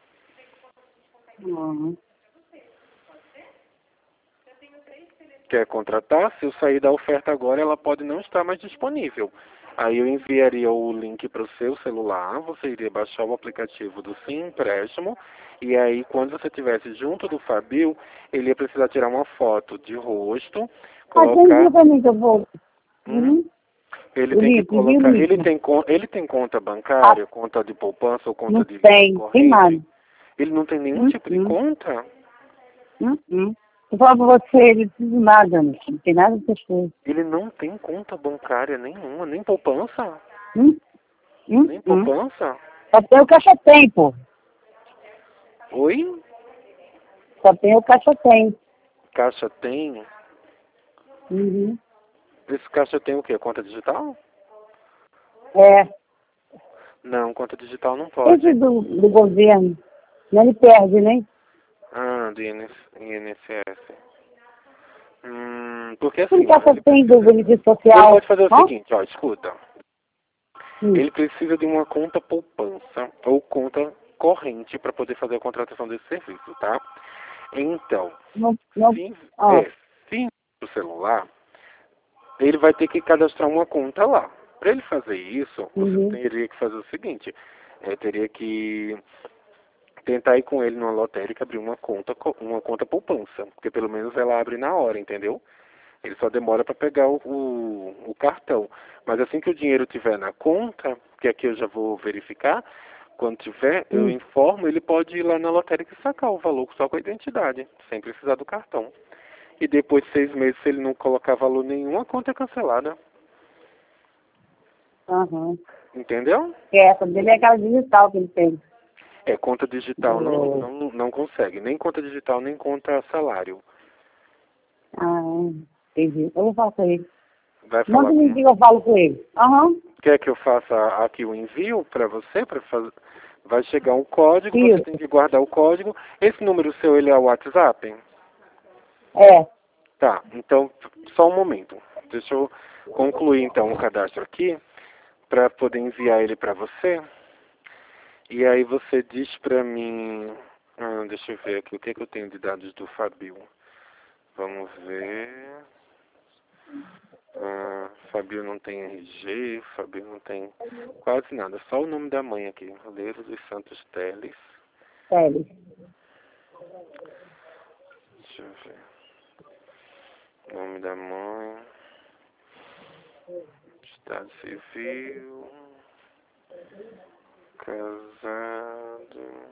[SPEAKER 2] Uhum.
[SPEAKER 1] Quer contratar? Se eu sair da oferta agora, ela pode não estar mais disponível. Aí eu enviaria o link para o seu celular, você iria baixar o aplicativo do Sim Empréstimo, e aí quando você estivesse junto do Fabio, ele ia precisar tirar uma foto de rosto,
[SPEAKER 2] Ah, tem dia
[SPEAKER 1] colocar...
[SPEAKER 2] pra mim que eu vou.
[SPEAKER 1] Hum?
[SPEAKER 2] Uhum.
[SPEAKER 1] Ele
[SPEAKER 2] O
[SPEAKER 1] tem que
[SPEAKER 2] link, envia o
[SPEAKER 1] colocar... Ele
[SPEAKER 2] link.
[SPEAKER 1] tem, con- ele tem conta
[SPEAKER 2] Ah,
[SPEAKER 1] bancária, conta de poupança ou conta
[SPEAKER 2] não
[SPEAKER 1] de linha
[SPEAKER 2] tem, tem nada.
[SPEAKER 1] corrente? Ele não tem nenhum
[SPEAKER 2] Hum,
[SPEAKER 1] tipo de
[SPEAKER 2] hum,
[SPEAKER 1] conta?
[SPEAKER 2] hum, hum. Eu falo pra você, ele não precisa de nada, não não tem nada dessas coisas.
[SPEAKER 1] Ele não tem conta bancária nenhuma, nem poupança?
[SPEAKER 2] Hum, hum,
[SPEAKER 1] Nem
[SPEAKER 2] hum.
[SPEAKER 1] poupança?
[SPEAKER 2] Só tem o caixa tem, pô.
[SPEAKER 1] Oi?
[SPEAKER 2] Só tem o caixa tem.
[SPEAKER 1] Caixa tem?
[SPEAKER 2] Uhum.
[SPEAKER 1] Esse caixa tem o quê? Conta digital?
[SPEAKER 2] É.
[SPEAKER 1] Não, conta digital não
[SPEAKER 2] Esse
[SPEAKER 1] pode.
[SPEAKER 2] do, do governo. Não ele perde, né?
[SPEAKER 1] Ah, do I N S S. Hum, porque
[SPEAKER 2] Ele
[SPEAKER 1] assim, ó,
[SPEAKER 2] caixa
[SPEAKER 1] ele
[SPEAKER 2] tem do
[SPEAKER 1] precisa...
[SPEAKER 2] benefício
[SPEAKER 1] Ele
[SPEAKER 2] social.
[SPEAKER 1] pode fazer o
[SPEAKER 2] Ó.
[SPEAKER 1] seguinte, ó, escuta.
[SPEAKER 2] Hum.
[SPEAKER 1] Ele precisa de uma conta poupança ou conta corrente para poder fazer a contratação desse serviço, tá? Então,
[SPEAKER 2] Não, não.
[SPEAKER 1] se,
[SPEAKER 2] Ó.
[SPEAKER 1] é, se o celular, ele vai ter que cadastrar uma conta lá. Para ele fazer isso, você
[SPEAKER 2] Uhum.
[SPEAKER 1] teria que fazer o seguinte, é, teria que tentar ir com ele numa lotérica abrir uma conta, co- uma conta poupança, porque pelo menos ela abre na hora, entendeu? Ele só demora para pegar o, o, o cartão. Mas assim que o dinheiro estiver na conta, que aqui eu já vou verificar, quando tiver, eu
[SPEAKER 2] Hum.
[SPEAKER 1] informo, ele pode ir lá na lotérica e sacar o valor só com a identidade, sem precisar do cartão. E depois de seis meses, se ele não colocar valor nenhum, a conta é cancelada.
[SPEAKER 2] Aham.
[SPEAKER 1] Entendeu?
[SPEAKER 2] Que essa dele é aquela digital que ele tem.
[SPEAKER 1] É, conta digital não,
[SPEAKER 2] Do...
[SPEAKER 1] não, não consegue. Nem conta digital, nem conta salário.
[SPEAKER 2] Ah, entendi. Eu vou falar com ele.
[SPEAKER 1] Vai falar
[SPEAKER 2] Manda me
[SPEAKER 1] com...
[SPEAKER 2] diga, eu falo com ele. Aham.
[SPEAKER 1] Quer que eu faça aqui o envio para você? Pra fazer... Vai chegar um código, você tem
[SPEAKER 2] Isso.
[SPEAKER 1] que guardar o código. Esse número seu, ele é o WhatsApp?
[SPEAKER 2] É.
[SPEAKER 1] Tá, então, só um momento. Deixa eu concluir, então, o cadastro aqui, para poder enviar ele para você. E aí você diz para mim... Ah, deixa eu ver aqui, o que, é que eu tenho de dados do Fabio? Vamos ver... Ah, Fabio não tem R G, Fabio não tem quase nada, só o nome da mãe aqui, Roleiro dos Santos Teles.
[SPEAKER 2] Sério.
[SPEAKER 1] Deixa eu ver. Nome da mãe, Estado Civil, casado,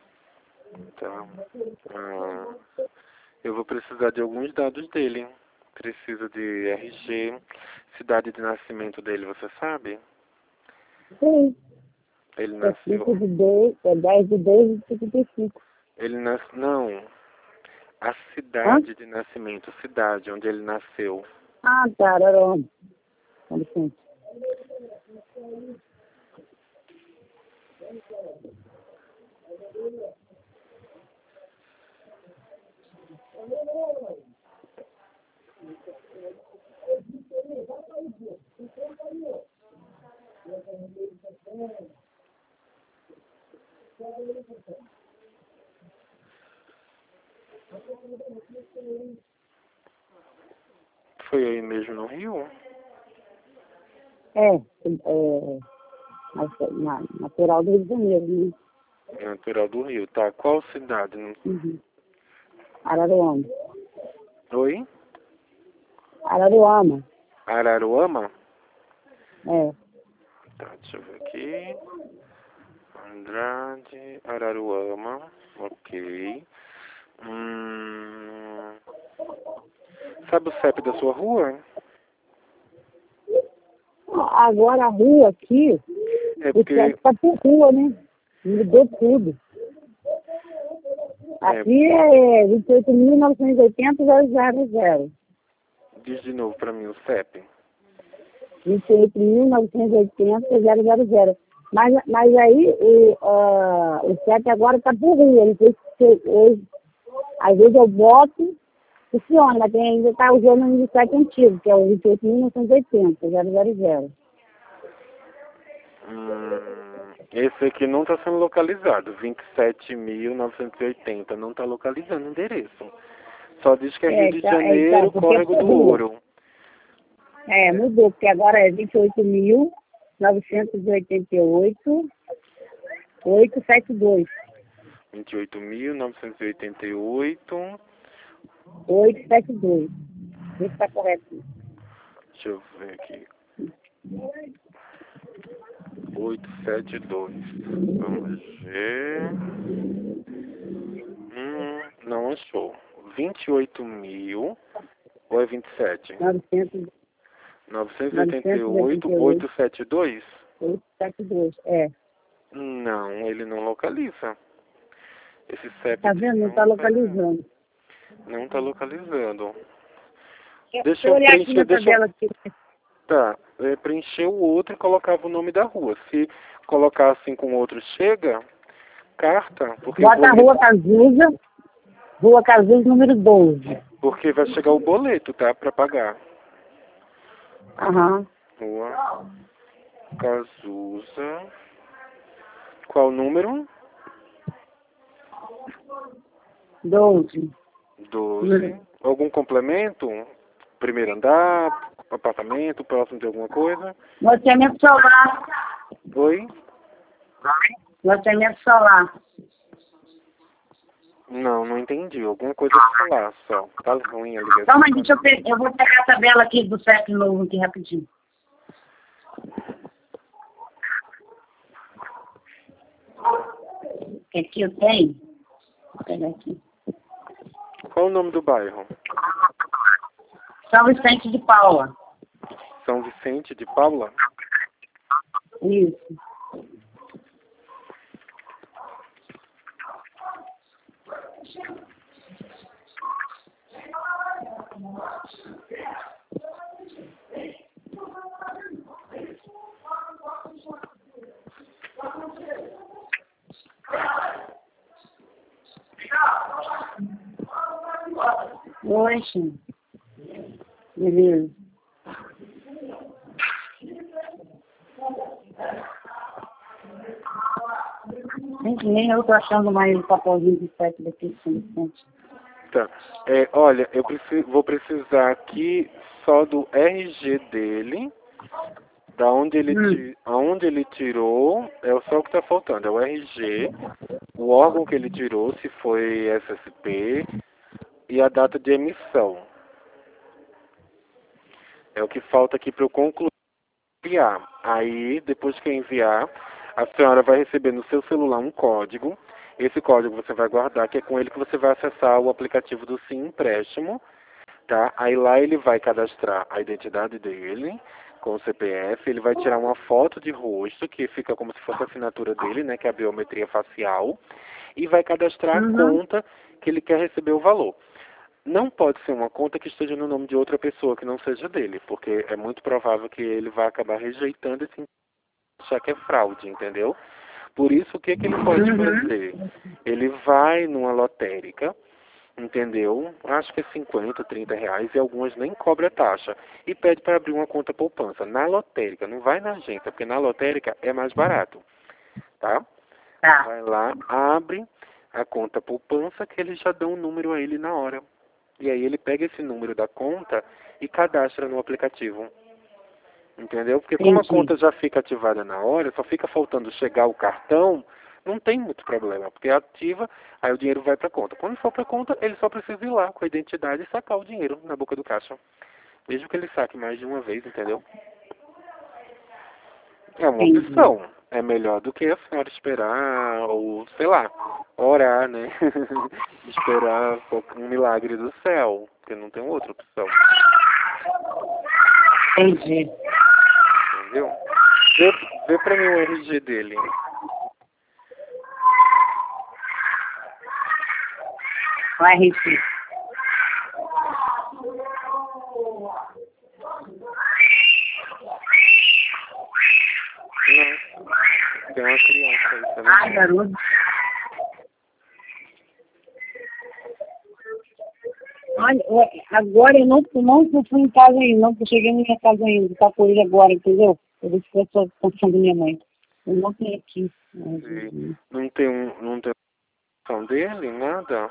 [SPEAKER 1] tá. Ah, eu vou precisar de alguns dados dele. Precisa de R G. Cidade de nascimento dele, você sabe?
[SPEAKER 2] Sim.
[SPEAKER 1] Ele
[SPEAKER 2] É cinco
[SPEAKER 1] nasceu...
[SPEAKER 2] de dois, é dez de dois de cinquenta e cinco.
[SPEAKER 1] Ele nasceu... Não. A
[SPEAKER 2] Hã?
[SPEAKER 1] cidade de nascimento, cidade onde ele nasceu.
[SPEAKER 2] Ah, tá, Araruama. Com licença.
[SPEAKER 1] Foi aí mesmo no Rio?
[SPEAKER 2] É, é na, na, natural do Rio de Janeiro, né?
[SPEAKER 1] Natural do Rio, tá? Qual cidade? Não-
[SPEAKER 2] Uhum. Araruama.
[SPEAKER 1] Oi?
[SPEAKER 2] Araruama.
[SPEAKER 1] Araruama?
[SPEAKER 2] É.
[SPEAKER 1] Tá, deixa eu ver aqui. Andrade, Araruama, ok. Hum... Sabe o C E P da sua rua?
[SPEAKER 2] Agora a rua aqui,
[SPEAKER 1] É
[SPEAKER 2] o
[SPEAKER 1] porque...
[SPEAKER 2] certo tá por rua, né? Mudou tudo.
[SPEAKER 1] É,
[SPEAKER 2] Aqui é vinte e oito mil novecentos e oitenta zero zero zero.
[SPEAKER 1] diz de novo pra mim o C E P.
[SPEAKER 2] vinte e oito mil novecentos e oitenta zero zero zero. Mas, mas aí o, uh, o C E P agora está por rua. Não sei se hoje, às vezes eu boto, funciona, mas tem, ainda está usando o número do C E P antigo, que é o vinte e oito mil novecentos e oitenta zero zero zero.
[SPEAKER 1] Hum, esse aqui não está sendo localizado. vinte e sete mil novecentos e oitenta não está localizando o endereço. Só diz que é Rio
[SPEAKER 2] É,
[SPEAKER 1] de
[SPEAKER 2] tá, é, então,
[SPEAKER 1] Janeiro,
[SPEAKER 2] porque é
[SPEAKER 1] Córrego
[SPEAKER 2] por
[SPEAKER 1] do
[SPEAKER 2] rua.
[SPEAKER 1] Ouro.
[SPEAKER 2] É, mudou, porque agora é vinte e oito mil novecentos e oitenta e oito oitocentos e setenta e dois.
[SPEAKER 1] vinte e oito mil novecentos e oitenta e oito.
[SPEAKER 2] oitocentos e setenta e dois. Vê se está correto.
[SPEAKER 1] Deixa eu ver aqui. oitocentos e setenta e dois. Vamos ver. Hum, não achou. vinte e oito mil ou é vinte e sete?
[SPEAKER 2] novecentos,
[SPEAKER 1] novecentos e oitenta e
[SPEAKER 2] novecentos e
[SPEAKER 1] oito,
[SPEAKER 2] oitenta e oito,
[SPEAKER 1] oitocentos e setenta e dois?
[SPEAKER 2] oitocentos e setenta e dois. É.
[SPEAKER 1] Não, ele não localiza. Esse C E P
[SPEAKER 2] Tá vendo? Não
[SPEAKER 1] não
[SPEAKER 2] está
[SPEAKER 1] tá,
[SPEAKER 2] localizando.
[SPEAKER 1] não tá localizando.
[SPEAKER 2] Deixa
[SPEAKER 1] Deixa
[SPEAKER 2] eu
[SPEAKER 1] eu
[SPEAKER 2] olhar aqui
[SPEAKER 1] preencher,
[SPEAKER 2] na
[SPEAKER 1] deixa eu...
[SPEAKER 2] tabela aqui.
[SPEAKER 1] Tá, é, preencher o outro e colocava o nome da rua. Se colocar assim com o outro chega, carta, porque o
[SPEAKER 2] Bota a
[SPEAKER 1] boleto,
[SPEAKER 2] Rua Cazuza, Rua Cazuza número doze.
[SPEAKER 1] porque vai chegar o boleto, tá, pra pagar.
[SPEAKER 2] Aham.
[SPEAKER 1] Rua Cazuza. Qual o número?
[SPEAKER 2] doze.
[SPEAKER 1] doze. Algum complemento? Primeiro andar, apartamento, próximo de alguma coisa?
[SPEAKER 2] Loteamento solar.
[SPEAKER 1] Oi?
[SPEAKER 2] Loteamento solar.
[SPEAKER 1] Não, não entendi. Alguma coisa pra falar só. Tá ruim a ligação.
[SPEAKER 2] Calma aí, deixa eu pegar. Eu vou pegar a tabela aqui do C E P novo aqui rapidinho. Que aqui eu tenho. Vou pegar aqui.
[SPEAKER 1] Qual o nome do bairro?
[SPEAKER 2] São Vicente de Paula.
[SPEAKER 1] São Vicente de Paula?
[SPEAKER 2] Isso. Oxe. Beleza. Gente, nem eu tô achando mais o papelzinho de sete daqui de São Vicente.
[SPEAKER 1] Tá. É, olha, eu preciso, vou precisar aqui só do R G dele, da onde ele,
[SPEAKER 2] Hum.
[SPEAKER 1] ti, aonde ele tirou, é só o que está faltando, é o R G, o órgão que ele tirou, se foi S S P, e a data de emissão. É o que falta aqui para eu concluir enviar. Aí, depois que eu enviar, a senhora vai receber no seu celular um código. Esse código você vai guardar, que é com ele que você vai acessar o aplicativo do Sim Empréstimo. tá? Aí lá ele vai cadastrar a identidade dele com o C P F, ele vai tirar uma foto de rosto, que fica como se fosse a assinatura dele, né, que é a biometria facial, e vai cadastrar a
[SPEAKER 2] Uhum.
[SPEAKER 1] conta que ele quer receber o valor. Não pode ser uma conta que esteja no nome de outra pessoa que não seja dele, porque é muito provável que ele vai acabar rejeitando esse achar que é fraude, entendeu? Por isso, o que, que ele pode
[SPEAKER 2] Uhum.
[SPEAKER 1] fazer? Ele vai numa lotérica, entendeu? Acho que é cinquenta, trinta reais e algumas nem cobra taxa. E pede para abrir uma conta poupança na lotérica, não vai na agência, porque na lotérica é mais barato, tá?
[SPEAKER 2] Tá.
[SPEAKER 1] Vai lá, abre a conta poupança que eles já dão um número a ele na hora. E aí ele pega esse número da conta e cadastra no aplicativo. Entendeu? Porque como a
[SPEAKER 2] Entendi.
[SPEAKER 1] conta já fica ativada na hora, só fica faltando chegar o cartão, não tem muito problema, porque ativa, aí o dinheiro vai para a conta. Quando for para a conta, ele só precisa ir lá com a identidade e sacar o dinheiro na boca do caixa. Mesmo que ele saque mais de uma vez, entendeu? É uma
[SPEAKER 2] Entendi.
[SPEAKER 1] opção. É melhor do que a senhora esperar, ou sei lá, orar, né? Esperar um milagre do céu, porque não tem outra opção.
[SPEAKER 2] Entendi.
[SPEAKER 1] Entendeu? Vê, vê pra mim o R G dele.
[SPEAKER 2] O R G.
[SPEAKER 1] Não, tem uma criança aí, tá vendo?
[SPEAKER 2] Ah, garoto. Olha, eu- agora eu não, não fui em casa ainda, não eu cheguei na minha casa ainda, tá com ele agora, entendeu? Eu vou ficar só pensando na minha mãe. Eu não tenho aqui.
[SPEAKER 1] Sim. Não tem um, não tem opção dele, nada?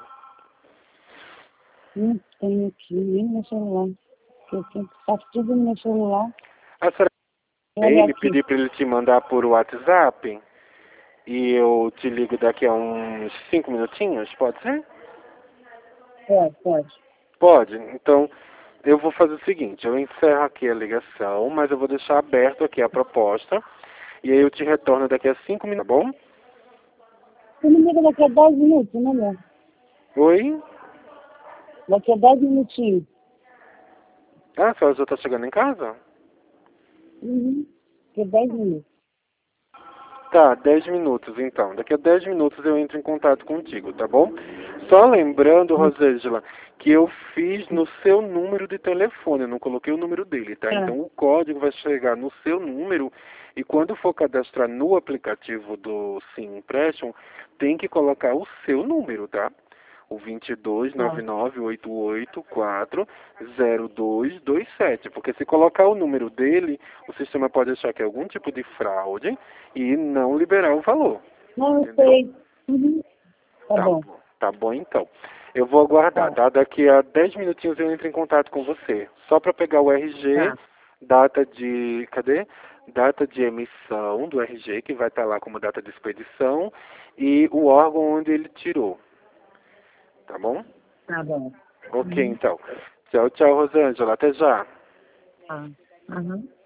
[SPEAKER 2] Não tenho aqui, nem no meu celular. Eu tenho que estar tudo no meu celular.
[SPEAKER 1] A senhora
[SPEAKER 2] Olha
[SPEAKER 1] ele
[SPEAKER 2] aqui.
[SPEAKER 1] pedir pra ele te mandar por WhatsApp e eu te ligo daqui a uns cinco minutinhos, pode ser?
[SPEAKER 2] Pode, pode.
[SPEAKER 1] Pode. Então, eu vou fazer o seguinte, eu encerro aqui a ligação, mas eu vou deixar aberto aqui a proposta e aí eu te retorno daqui a cinco minutos, tá bom?
[SPEAKER 2] Você me liga daqui a dez minutos, né, meu?
[SPEAKER 1] Oi?
[SPEAKER 2] Daqui a dez minutinhos.
[SPEAKER 1] Ah, a senhora já tá chegando em casa?
[SPEAKER 2] Uhum. Daqui a dez minutos.
[SPEAKER 1] Tá, dez minutos então. Daqui a dez minutos eu entro em contato contigo, tá bom? Só lembrando, Rosângela, que eu fiz no seu número de telefone, eu não coloquei o número dele, tá?
[SPEAKER 2] Tá.
[SPEAKER 1] Então o código vai chegar no seu número e quando for cadastrar no aplicativo do Sim Empréstimo, tem que colocar o seu número, tá? O vinte e dois, nove nove oito oito quatro, zero dois dois sete. Porque se colocar o número dele, o sistema pode achar que é algum tipo de fraude e não liberar o valor.
[SPEAKER 2] Não, eu
[SPEAKER 1] Entendeu?
[SPEAKER 2] sei. Uhum. Tá
[SPEAKER 1] Tá
[SPEAKER 2] bom.
[SPEAKER 1] bom. Tá bom então. Eu vou aguardar,
[SPEAKER 2] Tá.
[SPEAKER 1] tá? Daqui a dez minutinhos eu entro em contato com você. Só para pegar o R G,
[SPEAKER 2] Tá.
[SPEAKER 1] data de... Cadê? Data de emissão do R G, que vai estar lá como data de expedição, e o órgão onde ele tirou. Tá bom?
[SPEAKER 2] Tá bom.
[SPEAKER 1] Ok, então. Tchau, tchau, Rosângela. Até já.
[SPEAKER 2] Tá. Uhum.